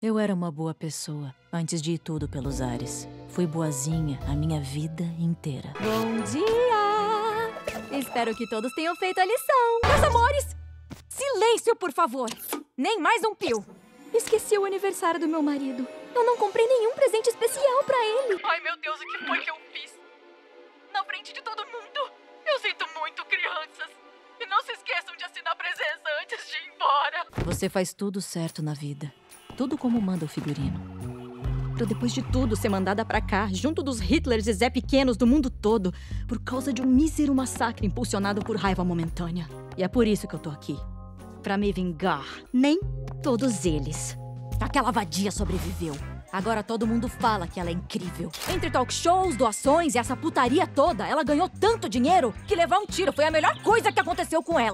Eu era uma boa pessoa, antes de ir tudo pelos ares. Fui boazinha a minha vida inteira. Bom dia! Espero que todos tenham feito a lição. Meus amores, silêncio, por favor. Nem mais um pio. Esqueci o aniversário do meu marido. Eu não comprei nenhum presente especial pra ele. Ai, meu Deus, o que foi que eu fiz? Na frente de todo mundo. Eu sinto muito, crianças. E não se esqueçam de assinar a presença antes de ir embora. Você faz tudo certo na vida. Tudo como manda o figurino. Pra depois de tudo ser mandada pra cá, junto dos Hitlers e Zé Pequenos do mundo todo, por causa de um mísero massacre impulsionado por raiva momentânea. E é por isso que eu tô aqui. Pra me vingar. Nem todos eles. Aquela vadia sobreviveu. Agora todo mundo fala que ela é incrível. Entre talk shows, doações e essa putaria toda, ela ganhou tanto dinheiro que levar um tiro foi a melhor coisa que aconteceu com ela.